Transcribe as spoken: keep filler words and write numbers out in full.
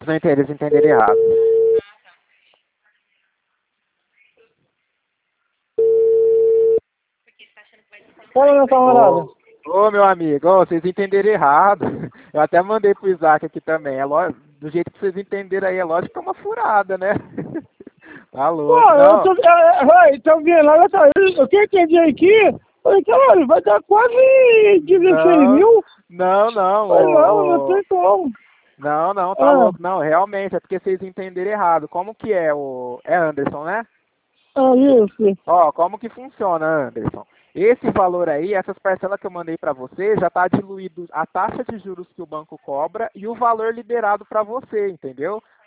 Não entendi, eles entenderam errado. Fala, meu camarada. Ô, ô, meu amigo, ô, vocês entenderam errado. Eu até mandei pro Isaac aqui também. É lógico, do jeito que vocês entenderam aí, é lógico que é uma furada, né? Tá louco, Pô, eu não. tô, é, vai, tô vendo, olha só, eu- o que eu entendi aqui, falei, caralho, vai dar quase dezesseis Não, mil? não, não, Falei, não, não ô, ô, tem como. não, não, tá Ah, louco. Não, realmente, é porque vocês entenderam errado. Como que é o... É Anderson, né? ah, isso. Ó, como que funciona, Anderson? Esse valor aí, essas parcelas que eu mandei para você, já está diluído a taxa de juros que o banco cobra e o valor liberado para você, entendeu?